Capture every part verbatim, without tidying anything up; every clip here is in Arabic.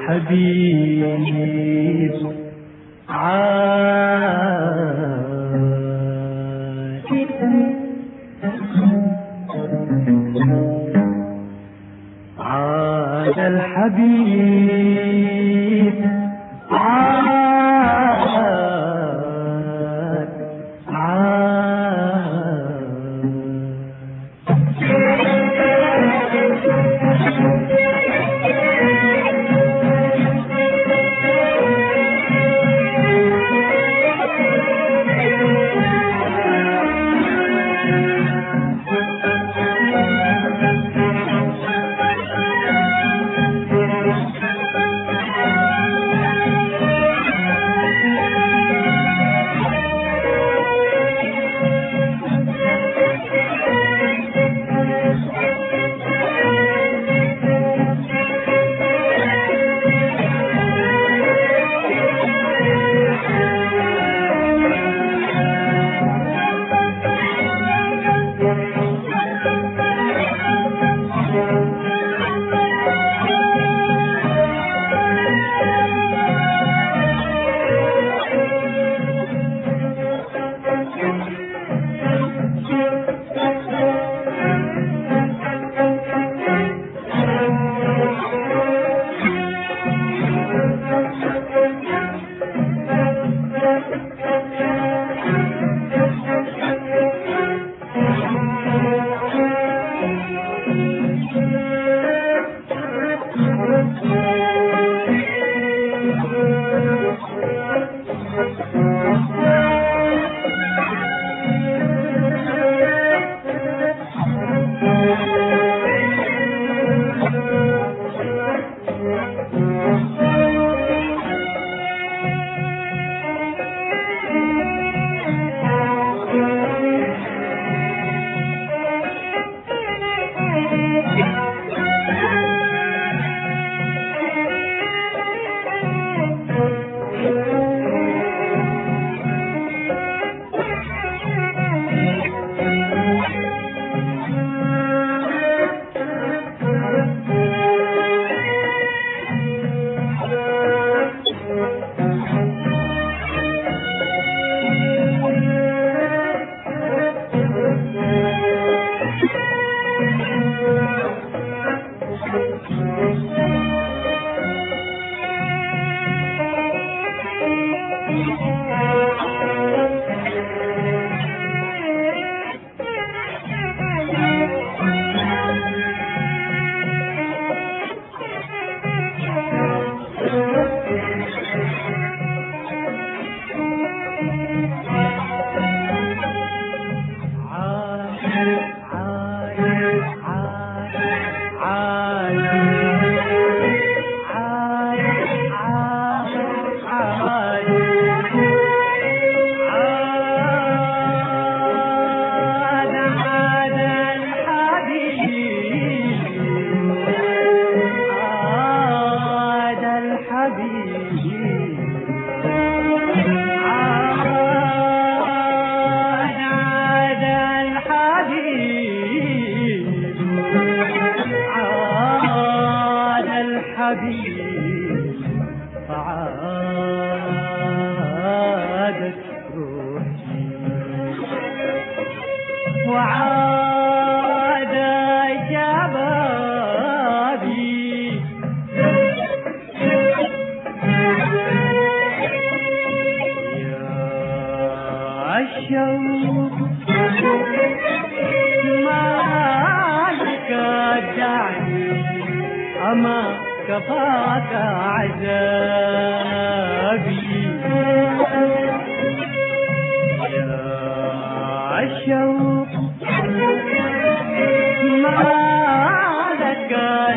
الحبيب عاد عاد الحبيب عاد فعادت روحي وعاد شبابي يا الشوق ما لك دعني أما كفاك عذابي يا الشوق ما لك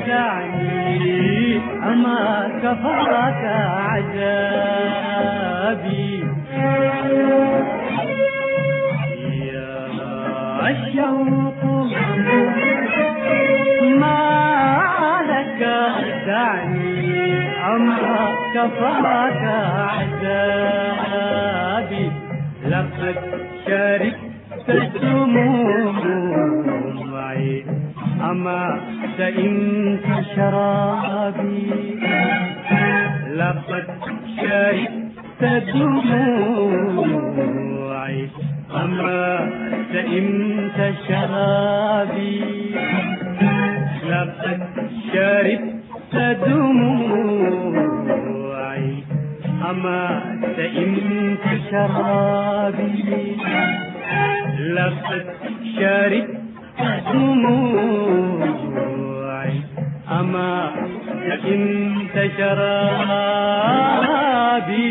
دعني أما كفاك عذابي يا الشوق ما لك دعني أما كفاك عذابي لقد شربت دموعي أما سئمت شرابي لقد شربت دموعي أما سئمت شرابي لقد شربت دموعي أما سئمت شرابي لقد شربت دموعي أما سئمت شرابي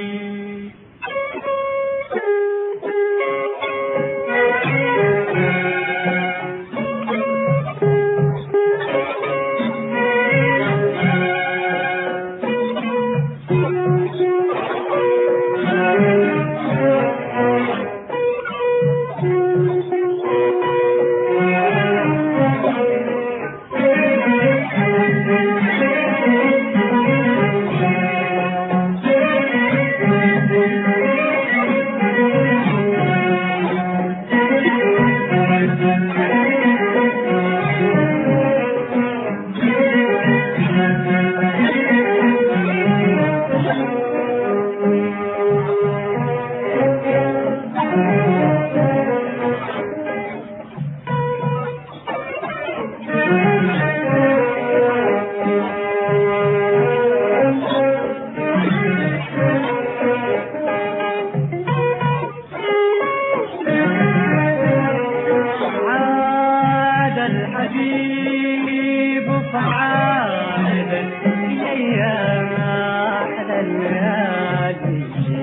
الحبيب فعاد يا أحلى الليالي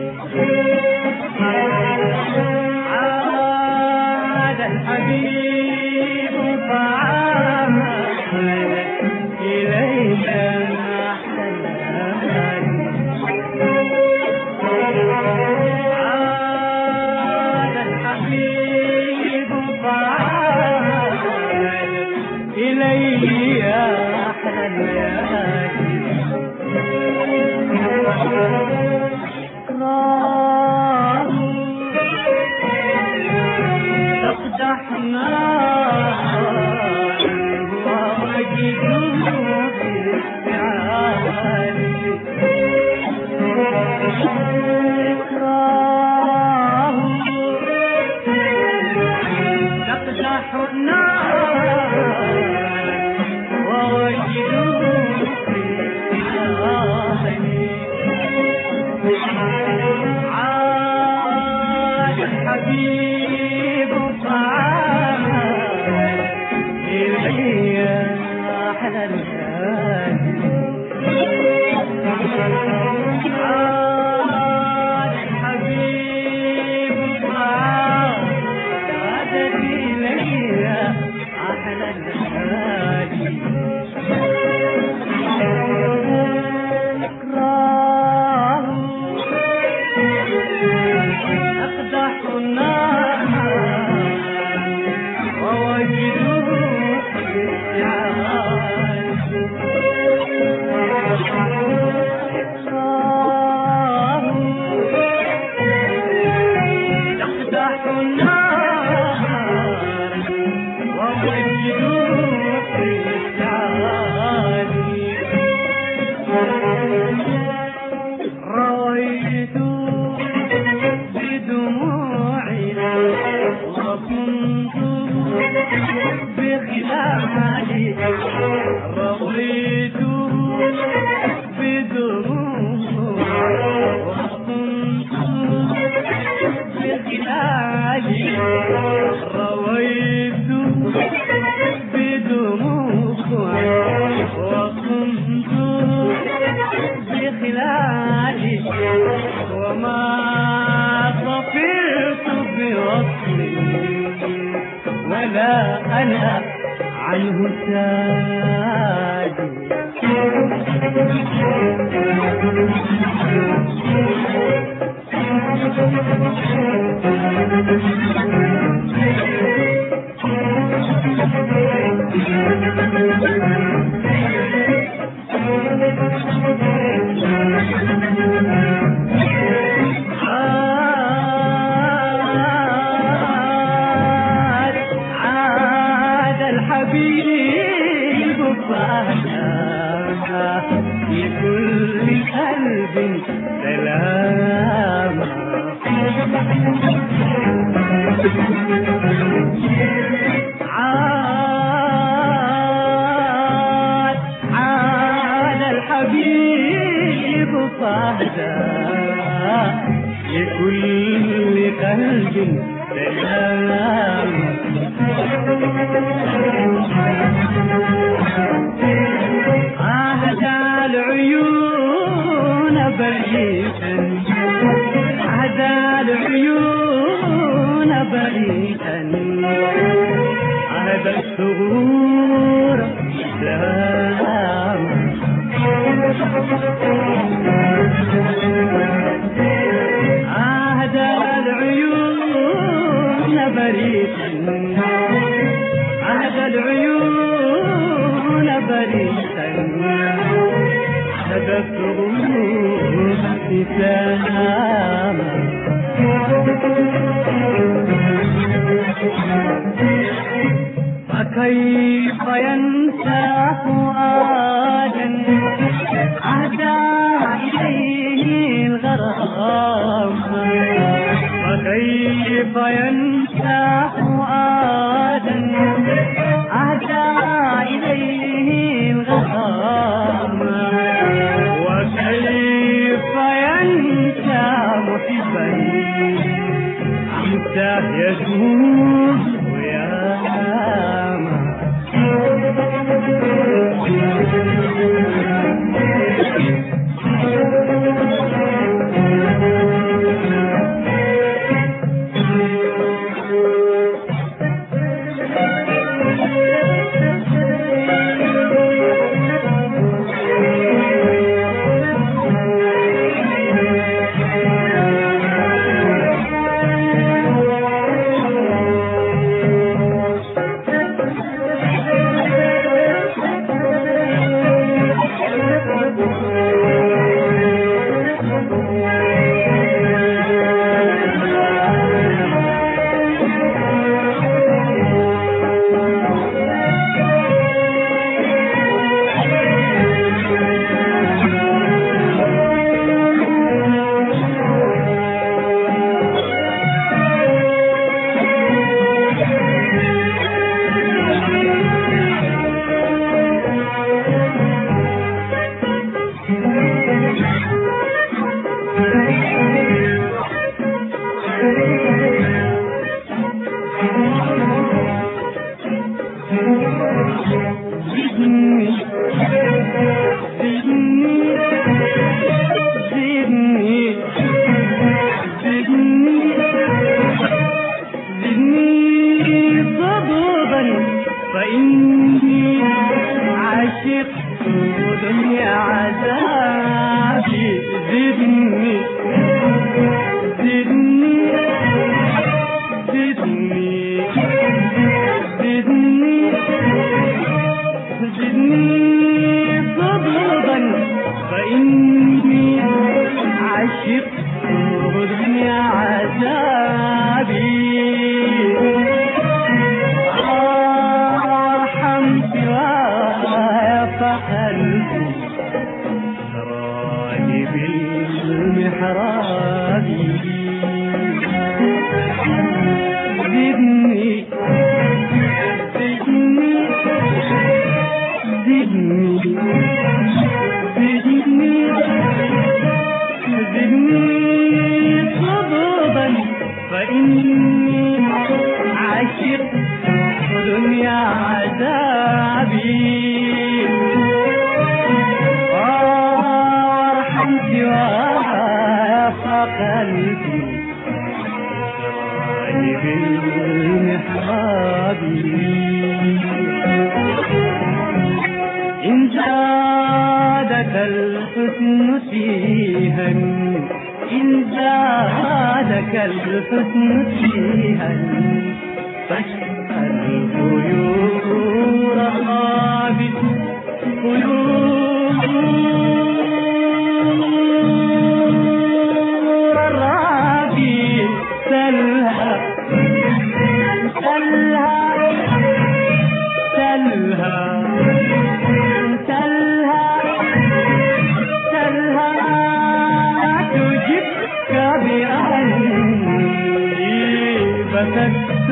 عاد الحبيب فعاد إلينا أحلى الليالي عاد الحبيب فعاد إلي يا أحلى الليالي إكرام تقدح نار وأجد باستعالي إكرام تقدح النار عاد الحبيب فعاد إلي أحلى الليالي عاد الحبيب فعاد إلي أحلى الليالي أقدح النار ووجده تقدح النار ووجده رويت بدموعي وكنت بخلالي رويت بدموعي وكنت بخلالي رويت بدموعي وكنت بخلالي وما ظفرت بوصلي ولا أنا عنه سادي الحبيب فانا في كل قلب سلاما عاد عاد الحبيب فهدى لكل قلب سلاما أهدى العيون بريئا أهدى العيون بريئا أهدى الثغور سلاما أهدى العيون بريئا أهدى العيون بريئا أهدى الثغور سلاما فكيف ينسى فؤادا أهدى إليه الغرام فكيف ينسى فؤادا أهدى إليه الغرام وكيف ينسى محبا أمتى يجوز وياما فإني عاشق دنيا عذابي زدني زدني زدني زدني زدني صبابا فإني عاشق دنيا عذابي زدني زدني زدني زدني زدني صبابا فإني عاشق دنيا عذابي وارحم سواها قلبي راهب المحراب إن زادك الحسن فيها إن زادك الحسن فيها فاسأل غيور الغابر غيور الرابي سلها سلها سلها سلها سلها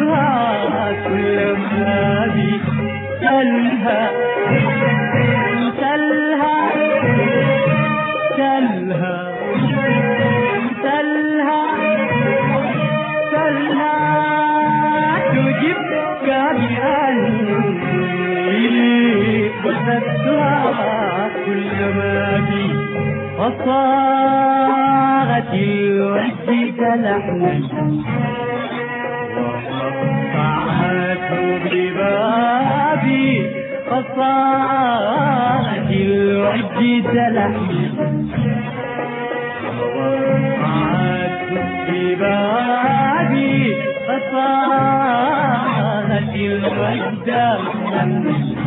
قصدتها كل ما بي سلها سلها سلها سلها سلها تجبك بأني قصدتها كل ما بي فصاغت الوجه لحنا وقطعت ببابي فصاغت الوجه لحنا وقطعت ببابي فصاغت الوجه لحنا